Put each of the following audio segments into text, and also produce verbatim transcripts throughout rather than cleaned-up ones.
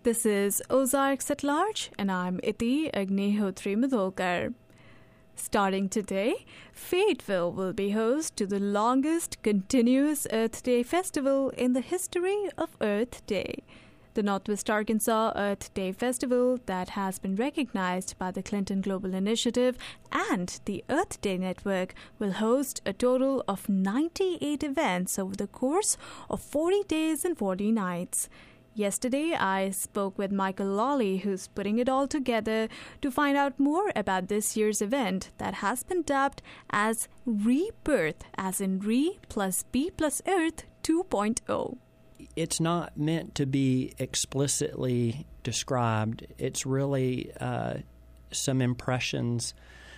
This is Ozarks at Large, and I'm Iti Agnihotri Madholkar. Starting today, Fayetteville will be host to the longest continuous Earth Day festival in the history of Earth Day. The Northwest Arkansas Earth Day Festival that has been recognized by the Clinton Global Initiative and the Earth Day Network will host a total of ninety-eight events over the course of forty days and forty nights. Yesterday, I spoke with Michael Lawley, who's putting it all together, to find out more about this year's event that has been dubbed as Rebirth, as in Re plus B plus Earth two point oh. It's not meant to be explicitly described. It's really uh, some impressions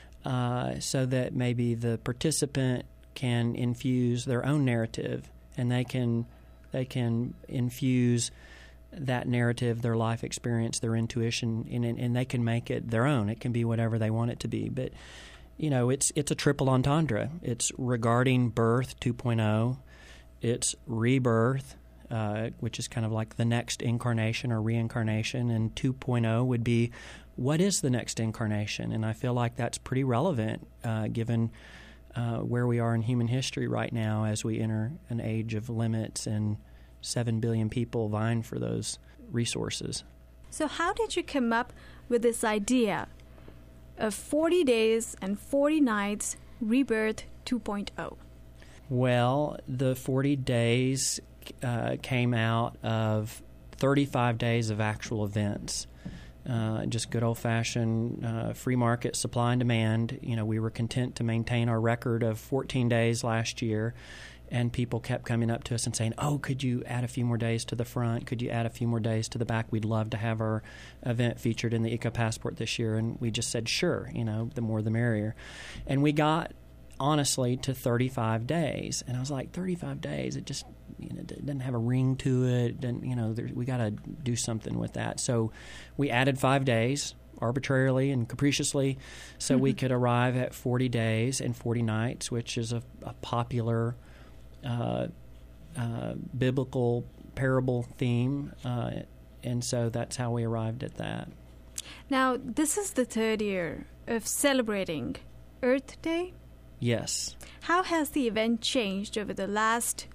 uh, so that maybe the participant can infuse their own narrative, and they can they can infuse that narrative, their life experience, their intuition, and, and they can make it their own. It can be whatever they want it to be. But, you know, it's it's a triple entendre. It's regarding birth two point oh. It's rebirth, uh, which is kind of like the next incarnation or reincarnation. And two point oh would be, what is the next incarnation? And I feel like that's pretty relevant uh, given uh, where we are in human history right now as we enter an age of limits and seven billion people vying for those resources. So how did you come up with this idea of forty days and forty nights Rebirth two point oh? Well, the forty days uh, came out of thirty-five days of actual events. Uh, just good old-fashioned uh, free market supply and demand. You know, we were content to maintain our record of fourteen days last year. And people kept coming up to us and saying, oh, could you add a few more days to the front? Could you add a few more days to the back? We'd love to have our event featured in the Eco Passport this year. And we just said, sure, you know, the more the merrier. And we got, honestly, to thirty-five days. And I was like, thirty-five days, it just, you know, it doesn't have a ring to it. Doesn't, you know, there, we got to do something with that. So we added five days. Arbitrarily and capriciously, so mm-hmm. we could arrive at forty days and forty nights, which is a, a popular Uh, uh, biblical parable theme, uh, and so that's how we arrived at that. Now, this is the third year of celebrating Earth Day? Yes. How has the event changed over the last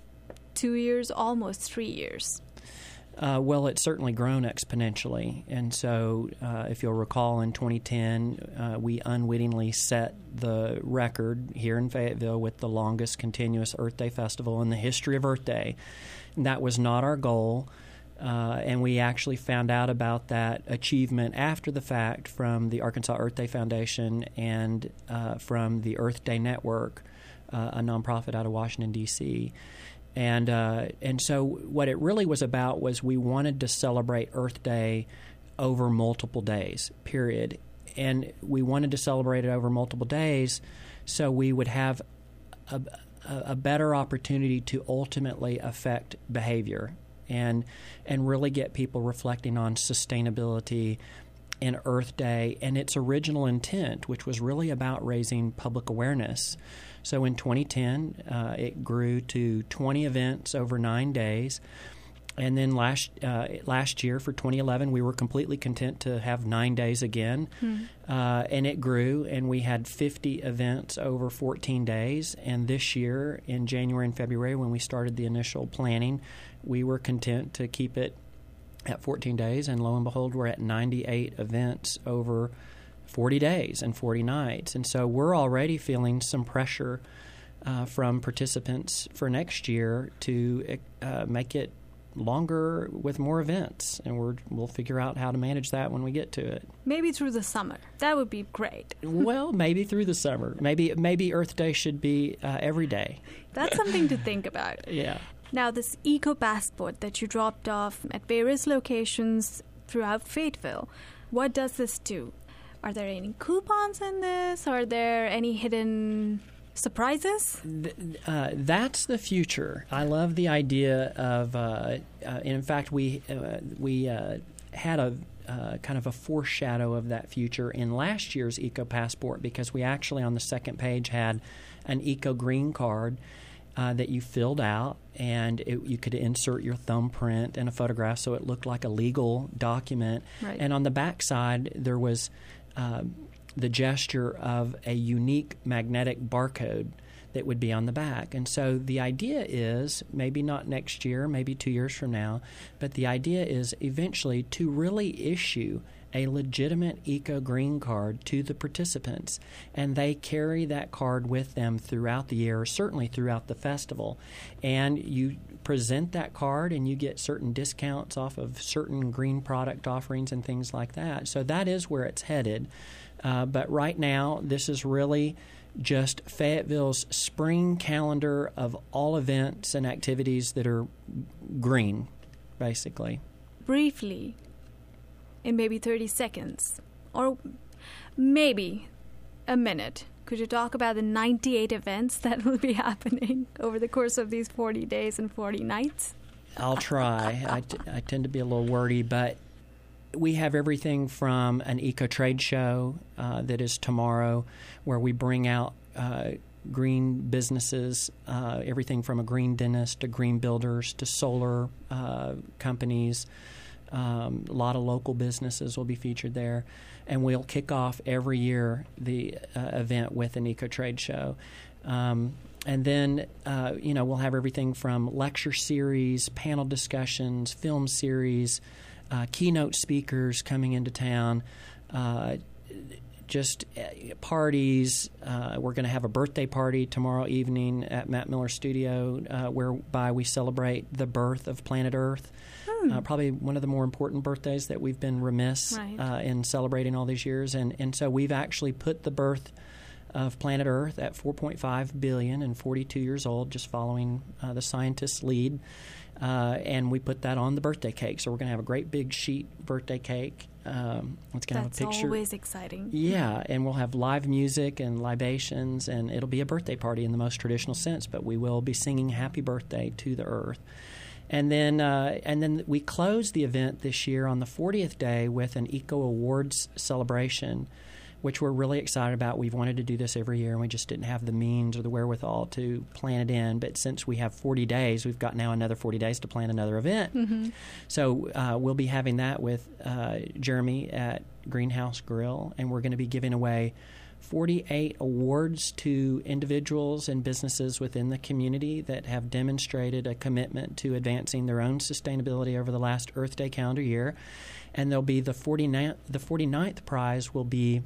two years, almost three years? Uh, well, it's certainly grown exponentially, and so uh, if you'll recall, in twenty ten, uh, we unwittingly set the record here in Fayetteville with the longest continuous Earth Day festival in the history of Earth Day. And that was not our goal, uh, and we actually found out about that achievement after the fact from the Arkansas Earth Day Foundation and uh, from the Earth Day Network, uh, a nonprofit out of Washington, D C And uh, and so what it really was about was we wanted to celebrate Earth Day over multiple days, period. And we wanted to celebrate it over multiple days so we would have a, a better opportunity to ultimately affect behavior and and really get people reflecting on sustainability in Earth Day and its original intent, which was really about raising public awareness. So in twenty ten, uh, it grew to twenty events over nine days. And then last uh, last year, for twenty eleven, we were completely content to have nine days again. Hmm. Uh, and it grew, and we had fifty events over fourteen days. And this year, in January and February, when we started the initial planning, we were content to keep it at fourteen days. And lo and behold, we're at ninety-eight events over forty days and forty nights. And so we're already feeling some pressure uh, from participants for next year to uh, make it longer with more events. And we're, we'll figure out how to manage that when we get to it. Maybe through the summer. That would be great. Well, maybe through the summer. Maybe maybe Earth Day should be uh, every day. That's something to think about. Yeah. Now, this Eco Passport that you dropped off at various locations throughout Fayetteville, what does this do? Are there any coupons in this? Are there any hidden surprises? Uh, that's the future. I love the idea of, uh, uh, in fact, we uh, we uh, had a uh, kind of a foreshadow of that future in last year's Eco Passport, because we actually on the second page had an Eco Green card. uh, that you filled out, and it, you could insert your thumbprint and a photograph so it looked like a legal document. Right. And on the back side, there was uh, the gesture of a unique magnetic barcode that would be on the back. And so the idea is, maybe not next year, maybe two years from now, but the idea is eventually to really issue a legitimate Eco Green card to the participants, and they carry that card with them throughout the year, certainly throughout the festival. And you present that card and you get certain discounts off of certain green product offerings and things like that. So that is where it's headed. Uh, but right now, this is really just Fayetteville's spring calendar of all events and activities that are green, basically. Briefly, in maybe thirty seconds, or maybe a minute, could you talk about the ninety-eight events that will be happening over the course of these forty days and forty nights? I'll try. I, t- I tend to be a little wordy, but we have everything from an eco trade show uh, that is tomorrow, where we bring out uh, green businesses, uh, everything from a green dentist to green builders to solar uh, companies. Um, a lot of local businesses will be featured there. And we'll kick off every year the uh, event with an eco trade show. Um, and then, uh, you know, we'll have everything from lecture series, panel discussions, film series, Uh, keynote speakers coming into town, uh, just uh, parties. Uh, we're going to have a birthday party tomorrow evening at Matt Miller Studio, uh, whereby we celebrate the birth of planet Earth. Hmm. Uh, probably one of the more important birthdays that we've been remiss right. uh, in celebrating all these years. And, and so we've actually put the birth of planet Earth at four point five billion and forty-two years old, just following uh, the scientists' lead. Uh, and we put that on the birthday cake. So we're going to have a great big sheet birthday cake. Um, it's going to have a picture. That's always exciting. Yeah, and we'll have live music and libations, and it'll be a birthday party in the most traditional sense, but we will be singing Happy Birthday to the Earth. And then, uh, and then we close the event this year on the fortieth day with an Eco Awards celebration, which we're really excited about. We've wanted to do this every year, and we just didn't have the means or the wherewithal to plan it in. But since we have forty days, we've got now another forty days to plan another event. Mm-hmm. So uh, we'll be having that with uh, Jeremy at Greenhouse Grill, and we're going to be giving away forty-eight awards to individuals and businesses within the community that have demonstrated a commitment to advancing their own sustainability over the last Earth Day calendar year. And there'll be the forty-ninth, the forty-ninth prize will be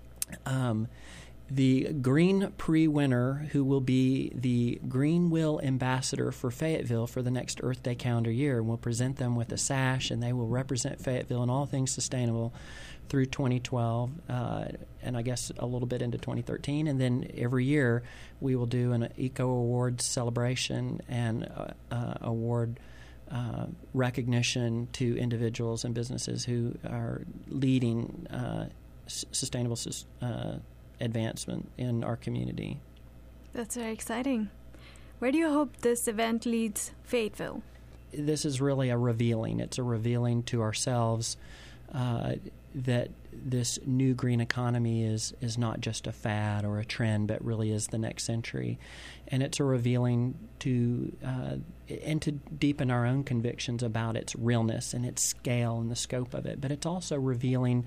Um, the Green Prix winner, who will be the Green Wheel ambassador for Fayetteville for the next Earth Day calendar year. And we'll present them with a sash, and they will represent Fayetteville in all things sustainable through twenty twelve, uh, and I guess a little bit into twenty thirteen. And then every year we will do an Eco Awards celebration and uh, uh, award uh, recognition to individuals and businesses who are leading uh, sustainable uh, advancement in our community. That's very exciting. Where do you hope this event leads Fayetteville? This is really a revealing. It's a revealing to ourselves uh, that this new green economy is, is not just a fad or a trend, but really is the next century. And it's a revealing to uh, and to deepen our own convictions about its realness and its scale and the scope of it. But it's also revealing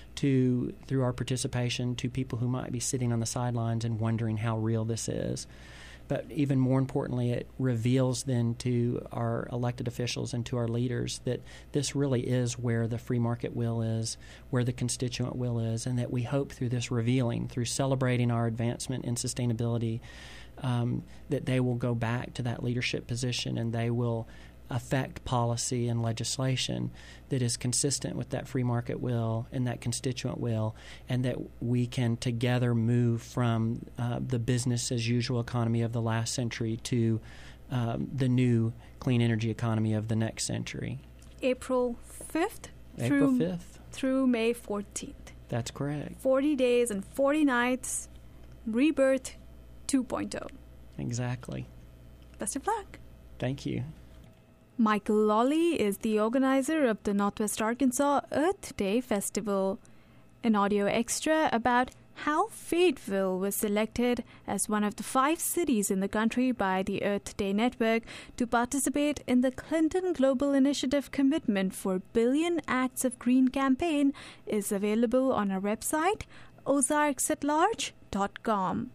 to, through our participation, to people who might be sitting on the sidelines and wondering how real this is. But even more importantly, it reveals then to our elected officials and to our leaders that this really is where the free market will is, where the constituent will is, and that we hope through this revealing, through celebrating our advancement in sustainability, um, that they will go back to that leadership position and they will affect policy and legislation that is consistent with that free market will and that constituent will, and that we can together move from uh, the business-as-usual economy of the last century to um, the new clean energy economy of the next century. April fifth April through, fifth. through May fourteenth. That's correct. forty days and forty nights, Rebirth two point oh. Exactly. Best of luck. Thank you. Michael Lawley is the organizer of the Northwest Arkansas Earth Day Festival. An audio extra about how Fayetteville was selected as one of the five cities in the country by the Earth Day Network to participate in the Clinton Global Initiative Commitment for Billion Acts of Green campaign is available on our website, ozarks at large dot com.